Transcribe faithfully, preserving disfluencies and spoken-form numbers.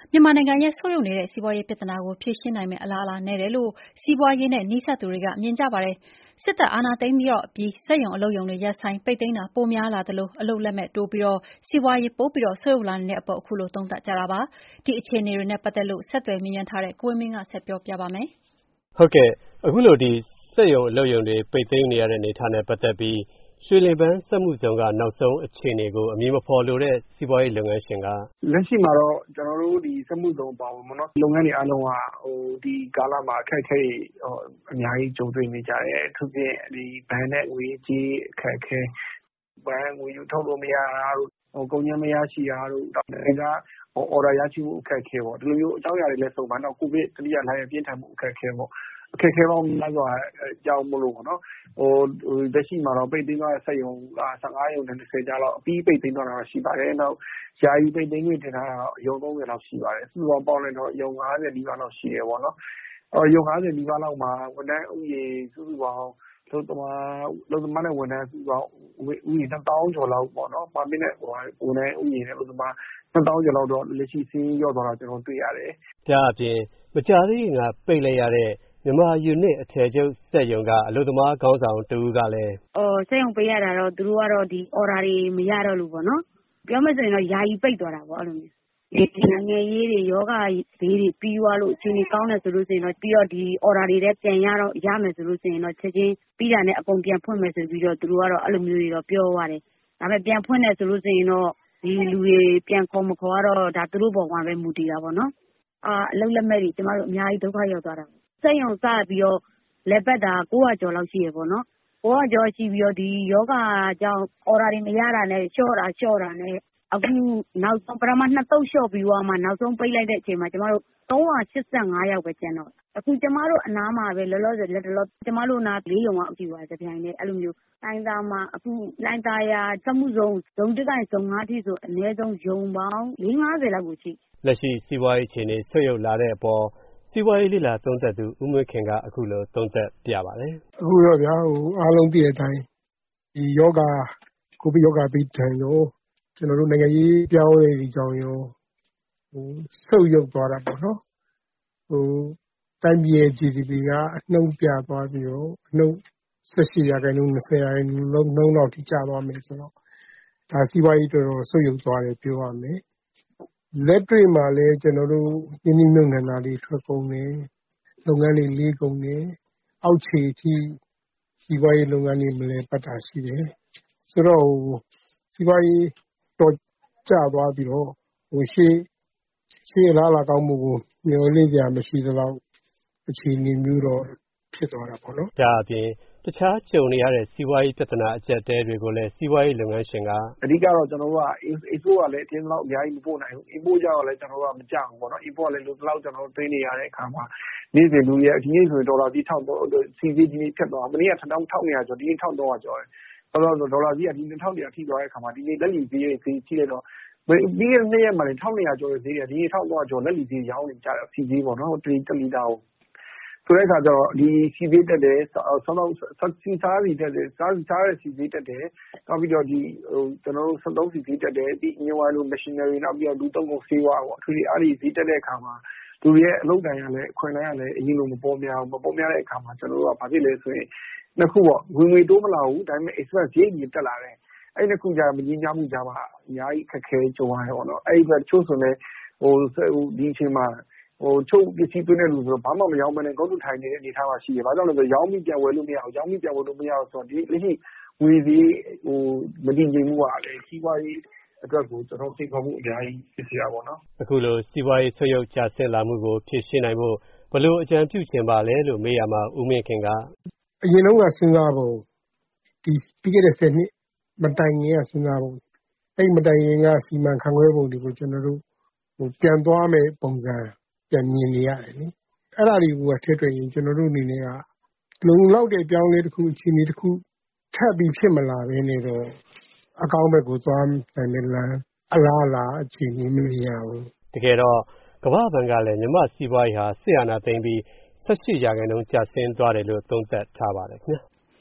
မြန်မာနိုင်ငံရဲ့ဆုတ်ယုတ်နေတဲ့စီးပွားရေးပြဿနာကိုဖြေရှင်းနိုင်မယ့်အလားအလာနည်းတယ်လို့စီးပွားရေးနဲ့နီးစပ်သူတွေကမြင်ကြပါတယ်။စစ်တပ်အာဏာသိမ်းပြီးအပြီးစက်ရုံအလုပ်ရုံတွေရပ်ဆိုင်းပိတ်သိမ်းတာပိုများလာသလိုအလုပ်လက်မဲ့တိုးပြီးစီးပွားရေးပိုပြီးဆုတ်ယုတ်လာနေတဲ့အပေါ်အခုလိုသုံးသပ်ကြတာပါ။ဒီအခြေအနေတွေနဲ့ပတ်သက်လို့ဆက်သွယ်မေးမြန်းထားတဲ့ကိုဝင်းမင်းကဆက်ပြောပြပါမယ်။ဟုတ်ကဲ့အခုလိုဒီစက်ရုံအလုပ်ရုံတွေပိတ်သိမ်းနေရတဲ့အနေအထားနဲ့ပတ်သက်ပြီးရွှေလင်ပန်းစက်မှုဇုံကနောက်ဆုံးအခြေအနေကိုအမည်မဖော်လိုတဲ့စီးပွားရေးလုပ်ငန်းရှင်ကလက်ရှိမှာတော့ကျွန်တော်တို့ဒီစက်မှုဇုံပါဝင်ပေါ့နော်လုပ်ငန်းတွေအားလုံးကဟိုဒီကာလမှာအခက်အခဲဟိုအများကြီးကြုံတွေ့နေကြတယ်အထူးဖြင့်ဒီဘဏ်နဲ့ငွေကြေးအခက်အခဲဘဏ်ငွေယူထုတ်လို့မရတာတို့ဟိုကုန်ကျမရရှိတာတို့ဒါကဟို order ရရှိမှုအခက်အခဲပေါ့ဒီလိုမျိုးအကြောင်းအရာတွေလည်းစုံပါတော့ကိုဗစ်တတိယလှိုင်းရဲ့ပြင်းထန်မှုအခက်အခဲပေါ့အခက်အခဲပေါင်းများစွာအကြောင်းမလို့ပေါ့နော်ဟိုလက်ရှိမှာတော့ပိတ်သိမ်းသွားတဲ့စက်ရုံကဆယ့်ငါးရုံနဲ့၂၀ကျလောက်အပြီးပိတ်သိမ်းသွားတာရှိပါတယ်နောက်ယာယီပိတ်သိမ်းခွင့်တင်ထားတာရုံသုံးဆယ်လောက်ရှိပါတယ်စုစုပေါင်းပေါင်းလိုက်တော့ရုံငါးဆယ်နီးပါးလောက်ရှိတယ်ပေါ့နော်အော်ရုံငါးဆယ်နီးပါးလောက်မှာဝန်ထမ်းဥယေစုစုပေါင်းလို့တမလို့တမနဲ့ဝန်ထမ်းစုပေါင်းဥယေနှစ်သောင်းကျော်လောက်ပေါ့နော်ပါမစ်နဲ့ဝန်ထမ်းဥယေနဲ့လို့တမနှစ်သောင်းကျော်လောက်တော့လက်ရှိစီးရော့သွားတာကျွန်တော်တွေ့ရတယ်ဒါအပြင်မကြသေးခင်ကပိတ်လိုက်ရတဲ့မြန်မာယူနစ်အထည်ချုပ်စက်ရုံကအလုပ်သမားခေါင်းဆောင်တူကလည်းအော်စက်ရုံပိတ်ရတာတော့သူတို့ကတော့ဒီ order တွေမရတော့လို့ပေါ့နော်ပြောမယ်ဆိုရင်တော့ယာယီပိတ်သွားတာပေါ့အဲ့လိုမျိုးဒီနိုင်ငံရေးတွေယောဂဘေးတွေပြီးသွားလို့အချိန်ကြီးကောင်းတယ်ဆိုလို့ရှိရင်တော့ပြီးတော့ဒီ order တွေလည်းပြန်ရတော့ရမယ်ဆိုလို့ရှိရင်တော့ချက်ချင်းပြီးတာနဲ့အကုန်ပြန်ဖွင့်မယ်ဆိုပြီးတော့သူတို့ကတော့အဲ့လိုမျိုးတွေတော့ပြောသွားတယ်ဒါပေမဲ့ပြန်ဖွင့်တယ်ဆိုလို့ရှိရင်တော့ဒီလူတွေပြန်ခေါ်မခေါ်တော့ဒါသူတို့ပေါ်မှာပဲမူတည်တာပေါ့နော်အာအလုပ်လက်မဲ့တွေကျမတို့အများကြီးဒုက္ခရောက်သွားတာစက်ရုံစပြီးတော့လက်ပတ်တာ၉ရာကျော်လောက်ရှိရပေါ့နော်၉ရာကျော်ရှိပြီးတော့ဒီယောဂကြောင့် order တွေမရတာနဲ့ရှော့တာရှော့တာနဲ့အခုနောက်ဆုံးပထမနှစ်သုတ်ရှော့ပြီးတော့မှနောက်ဆုံးပိတ်လိုက်တဲ့အချိန်မှာကျမတို့သုံးရာရှစ်ဆယ့်ငါးယောက်ပဲကျန်တော့အခုကျမတို့အနားမှာပဲလောလောဆယ်လက်တလောကျမတို့နားလေးရုံကကြည့်ပါစပြိုင်နဲ့အဲ့လိုမျိုးတိုင်းသားမှာအခုလိုင်းသားရာစမှုစုံဇုံတစ်တိုင်းဇုံငါးထိဆိုအနည်းဆုံးယုံပေါင်း၄၅၀လောက်ကိုရှိလက်ရှိစီးပွားရေးအခြေအနေဆွတ်ယုတ်လာတဲ့အပေါ်စီးပွားရေးလိလာသုံးသက်သူဦးမွေးခင်ကအခုလိုသုံးသက်ပြပါတယ်အခုတော့ဗျာဟိုအားလုံးသိတဲ့အတိုင်းဒီယောဂကိုဗစ်ယောဂပြီးတန်ရောကျွန်တော်တို့နိုင်ငံရေးပြောင်းလဲဒီကြောင်ရောဟိုဆုတ်ယုတ်သွားတာပေါ့နော်ဟိုတိုင်းပြည်ရဲ့ ဂျီဒီပီ ကအနှုတ်ပြသွားပြီးတော့အနှုတ်၁၈ရာခိုင်နှုန်း၂၀ရာခိုင်နှုန်းလုံးလုံးလောက်ထိကျသွားမယ်ဆိုတော့ဒါစီးပွားရေးတော်တော်ဆုတ်ယုတ်သွားတယ်ပြောရမယ်လက်တွေ့မှာလည်းကျွန်တော်တို့ယင်းနှိမ့်နှုတ်နှံတာတွေထွက်ကုန်တယ်လုပ်ငန်းတွေလေးကုန်တယ်အောက်ခြေထိစီးပွားရေးလုပ်ငန်းတွေမလဲပတ်တာရှိတယ်ဆိုတော့စီးပွားရေးတော်ကျသွားပြီးတော့ဟိုရှေ့ရှေ့လာလာကောင်းမှုကိုမျှော်လင့်ကြမရှိတော့အခြေအနေမျိုးတော့ဖြစ်သွားတာပေါ့နော်ဒါအပြင်တခြားကြုံနေရတဲ့စီးပွားရေးပြဿနာအကျက်တဲတွေကိုလည်းစီးပွားရေးလုပ်ငန်းရှင်ကအဓိကတော့ကျွန်တော်တို့က export ကလည်းအတင်းလောက်အများကြီးမပို့နိုင်ဘူး import ကြတော့လည်းကျွန်တော်တို့ကမကြောက်ဘူးပေါ့နော် import လည်းလို့လောက်ကျွန်တော်တို့သိနေရတဲ့အခါမှာနေ့စဉ်လူရဲ့ဒီနေ့ဆိုရင်ဒေါ်လာကြီးထောက်တော့စီစီဒီနေ့ဖြတ်သွားမနေ့ကတစ်ထောင်ထောက်နေရကျော်ဒီနေ့ထောက်တော့ကျော်တယ်ဘာလို့ဒေါ်လာကြီးကဒီနှစ်ထောင်တရာထိသွားတဲ့အခါမှာဒီနေ့လက်လီဈေးတွေဈေးကြီးလိုက်တော့ပြီးခဲ့တဲ့နေ့ရက်မှာလည်းထောက်နေရကျော်တဲ့ဈေးတွေဒီနေ့ထောက်တော့ကျော်လက်လီဈေးရောင်းနေကြတယ်စီဈေးပေါ့နော်တလီတလီတာကိုဆိုတဲ့အခါကျတော့ဒီစီဈေးတက်တယ်ဆောင်းဆောင်းစီစားစီတက်တယ်စားစားတဲ့စီဈေးတက်တယ်နောက်ပြီးတော့ဒီဟိုကျွန်တော်တို့စက်သုံးစီဈေးတက်တယ်ပြီးညဝိုင်းလို machinery နောက်ပြီးတော့လူသုံးကုန်ဆေးဝါးပေါ့အထူးအားဒီဈေးတက်တဲ့အခါမှာလူရဲ့အလုပ်တိုင်းရလဲအခွင့်အလမ်းရလဲအရင်လိုမပေါ်များဘူးမပေါ်များတဲ့အခါမှာကျွန်တော်တို့ကဘာဖြစ်လဲဆိုရင်နှစ်ခုပေါ့ဝင်ငွေတိုးမလာဘူးဒါပေမဲ့ expense ဈေးကြီးတက်လာတယ်အဲ့နှစ်ခုကြာမကြီးများမှုကြမှာအများကြီးခက်ခဲကြုံရတယ်ပေါ့နော်အဲ့ဒီကချို့ဆိုနေဟိုဒီအချိန်မှာဟိုချုပ်ပစ္စည်းသွင်းတဲ့လူဆိုတော့ဘာမှမရောင်းမနဲ့ကောက်တူထိုင်နေတဲ့အနေအထားမှာရှိတယ်။ဘာကြောင့်လဲဆိုတော့ရောင်းပြီးပြန်ဝယ်လို့မရဘူး။ရောင်းပြီးပြန်ဝယ်လို့မရဘူးဆိုတော့ဒီလက်ရှိငွေစည်းဟိုမတည်ငြိမ်မှုကလည်းစီးပွားရေးအတွက်ကိုကျွန်တော်သိခေါ်မှုအများကြီးဖြစ်စီရပါတော့။အခုလိုစီးပွားရေးဆွေးရုပ်ကျဆင်းလာမှုကိုဖြည့်ရှင်းနိုင်ဖို့ဘယ်လိုအကြံပြုချင်ပါလဲလို့မေးရမှာဦးမင်းခင်ကအရင်တော့ကစဉ်းစားဖို့ဒီပြီးခဲ့တဲ့ဆယ်နှစ်မတိုင်ခင်ကစဉ်းစားဖို့အဲ့မတိုင်ခင်ကစီမံခန့်ခွဲပုံတွေကိုကျွန်တော်တို့ဟိုပြန်သွားမယ်ပုံစံပြန်မြင်နေရတယ်နိအဲ့ဒါတွေကိုထည့်တွေ့ရင်ကျွန်တော်တို့အနေနဲ့ကလုံလောက်တဲ့ပြောင်းလဲတစ်ခုအချိန်တစ်ခုထပ်ပြီးဖြစ်မလာဘဲနဲ့တော့အကောင်းဘက်ကိုသွားနိုင်မယ်လားအလားလားအချိန်မမြင်ရဘူးတကယ်တော့ကမ္ဘာ့ဘဏ်ကလည်းမြမစီးပွားရေးဟာဆီယနာသိမ့်ပြီး၁၈ရာခိုင်နှုန်းကျဆင်းသွားတယ်လို့သုံးသပ်ထားပါတယ်ခင်ဗျာ